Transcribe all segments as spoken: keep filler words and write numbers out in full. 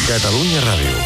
Catalunya Ràdio.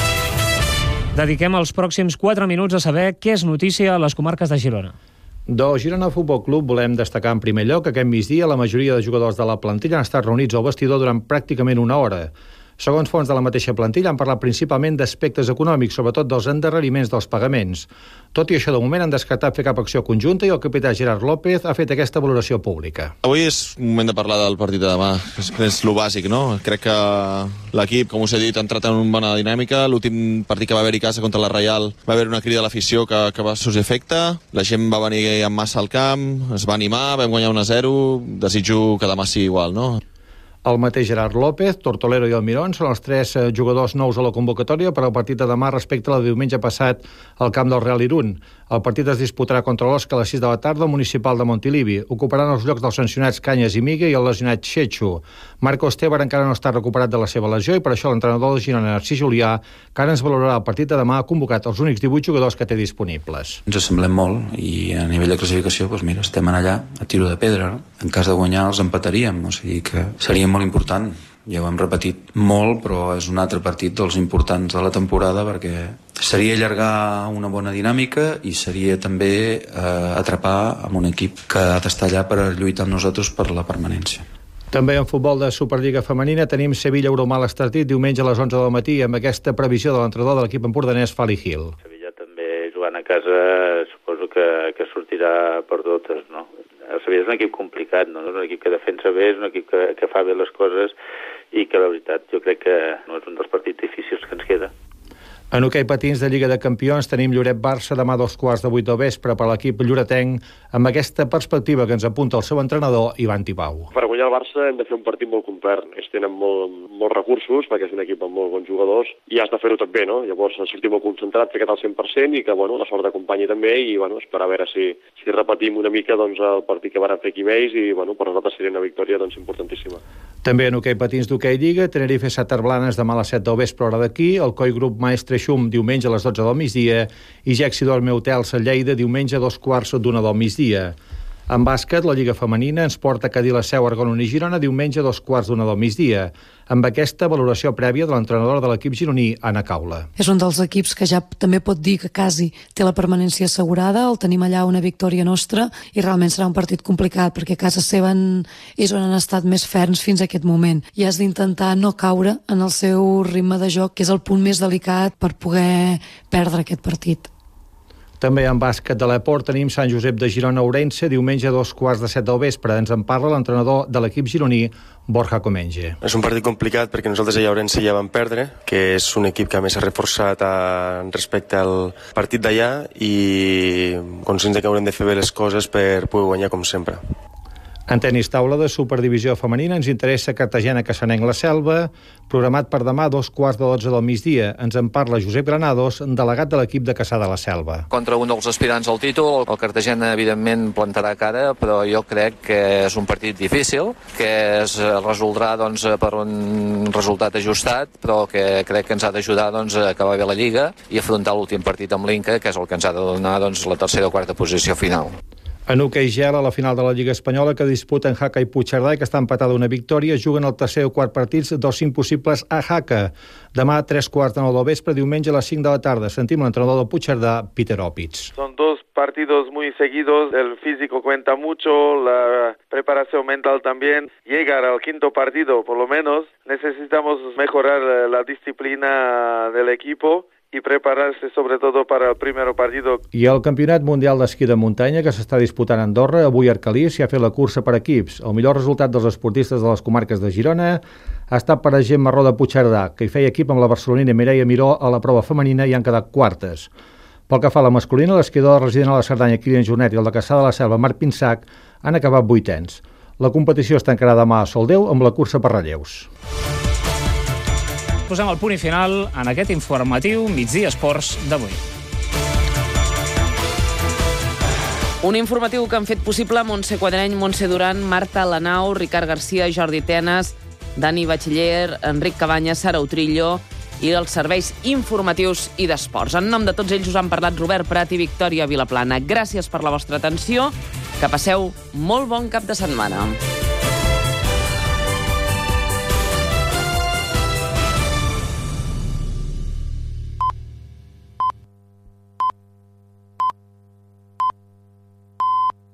Dediquem els pròxims quatre minuts a saber què és notícia a les comarques de Girona. Del Girona Futbol Club volem destacar en primer lloc que aquest migdia la majoria de jugadors de la plantilla han estat reunits al vestidor durant pràcticament una hora. Segons fonts de la mateixa plantilla, han parlat principalment d'aspectes econòmics, sobretot dels endarreriments dels pagaments. Tot i això, de moment han descartat fer cap acció conjunta i el capità Gerard López ha fet aquesta valoració pública. Avui és un moment de parlar del partit de demà, és, és lo bàsic, no? Crec que l'equip, com us he dit, ha entrat en una bona dinàmica. L'últim partit que va haver-hi a casa contra la Reial va haver una crida a l'afició que, que va sotsefecte. La gent va venir amb massa al camp, es va animar, vam guanyar un a zero. Desitjo que demà sigui igual, no? El mateix Gerard López, Tortolero i Almirón són els tres jugadors nous a la convocatòria per al partit de demà respecte al diumenge passat al camp del Real Irún. El partit es disputarà contra l'Osca a les sis de la tarda al municipal de Montilivi. Ocuparan els llocs dels sancionats Canyes i Miga i el lesionat Xetxo. Marco Esteban encara no està recuperat de la seva lesió i per això l'entrenador de Girona, Narcís Julià, que ara ens valorarà el partit de demà, ha convocat els únics divuit jugadors que té disponibles. Ens assemblem molt i a nivell de classificació, doncs mira, estem allà a tiro de pedra. No? En cas de guanyar els empataríem, o sigui que seria molt important. Ja ho hem repetit molt, però és un altre partit dels importants de la temporada perquè seria allargar una bona dinàmica i seria també eh, atrapar amb un equip que ha d'estar allà per lluitar amb nosaltres per la permanència. També en futbol de Superliga femenina tenim Sevilla-Euromal Estartit diumenge a les onze del matí amb aquesta previsió de l'entrenador de l'equip empordanès Fali Gil. Sevilla també jugant a casa suposo que, que sortirà per totes, no? El Sevilla és un equip complicat, no? És un equip que defensa bé, és un equip que, que fa bé les coses i que la veritat jo crec que no és un dels partits difícils que ens queda. En hoquei patins de Lliga de Campions tenim Lloret-Barça demà a dos quarts de vuit del vespre per a l'equip lloretenc amb aquesta perspectiva que ens apunta el seu entrenador Ivan Tipau. Per guanyar el Barça hem de fer un partit molt complet. Ells tenen molt, molts recursos perquè és un equip amb molt bons jugadors i has de fer-ho també, no? Llavors sortir molt concentrat, ficat al cent per cent i que bueno, la sort t'acompanyi també i bueno, esperar a veure si, si repetim una mica doncs, el partit que van fer aquí amb ells i bueno, per nosaltres seria una victòria doncs, importantíssima. També en hoquei patins d'hoquei Lliga, Tenerife Satar Blanes demà a les set del vespre hora d'aquí, el Coi Grup Maestre Xum diumenge a les dotze del migdia i Jexi Dorme Hotels a Lleida diumenge a dos quarts d'una del migdia. En bàsquet, la Lliga Femenina ens porta a Cadí la Seu, Argonón i Girona diumenge a dos quarts d'una del migdia, amb aquesta valoració prèvia de l'entrenadora de l'equip gironí, Anna Caula. És un dels equips que ja també pot dir que quasi té la permanència assegurada, el tenim allà una victòria nostra i realment serà un partit complicat perquè a casa seva és on han estat més ferms fins a aquest moment i has d'intentar no caure en el seu ritme de joc, que és el punt més delicat per poder perdre aquest partit. També en bàsquet de l'Eport tenim Sant Josep de Girona-Ourense diumenge a dos quarts de set del vespre. Ens en parla l'entrenador de l'equip gironí, Borja Comenge. És un partit complicat perquè nosaltres a Ourense ja vam perdre, que és un equip que a més s'ha reforçat a, respecte al partit d'allà i conscients que haurem de fer bé les coses per poder guanyar com sempre. En tenis taula de Superdivisió femenina ens interessa Cartagena-Cassanenc la Selva, programat per demà a dos quarts de dotze del migdia. Ens en parla Josep Granados, delegat de l'equip de Cassà de la Selva. Contra un dels aspirants al títol, el Cartagena evidentment plantarà cara, però jo crec que és un partit difícil, que es resoldrà doncs, per un resultat ajustat, però que crec que ens ha d'ajudar doncs, a acabar bé la Lliga i afrontar l'últim partit amb l'Inca, que és el que ens ha de donar doncs, la tercera o quarta posició final. En hoquei gel, a la final de la Lliga Espanyola, que disputen Jaca i Puigcerdà i que està empatada una victòria, juguen el tercer o quart partits dels cinc possibles a Jaca. Demà a tres quarts de nou del vespre, diumenge a les cinc de la tarda. Sentim l'entrenador del Puigcerdà, Peter Opitz. Son dos partidos muy seguidos, el físico cuenta mucho, la preparación mental también. Llegar al quinto partido, por lo menos, necesitamos mejorar la disciplina del equipo i preparar-se sobretot per al primer partit. I el Campionat Mundial d'Esquí de Muntanya, que s'està disputant a Andorra, avui a Arcalí s'hi ha fet la cursa per equips. El millor resultat dels esportistes de les comarques de Girona ha estat per a Gent Marró de Puigcerdà, que hi feia equip amb la barcelonina Mireia Miró a la prova femenina i han quedat quartes. Pel que fa a la masculina, l'esquiador resident a la Cerdanya, Kilian Jornet, i el de Cassà de la Selva, Marc Pinsac, han acabat vuitens. La competició es tancarà demà a Soldeu amb la cursa per relleus. Posem el punt i final en aquest informatiu Migdia Esports d'avui. Un informatiu que han fet possible Montse Quadreny, Montse Duran, Marta Lanau, Ricard Garcia, Jordi Tenes, Dani Batxiller, Enric Cabanyes, Sara Utrillo i els serveis informatius i d'esports. En nom de tots ells us han parlat Robert Prat i Victòria Vilaplana. Gràcies per la vostra atenció. Que passeu molt bon cap de setmana.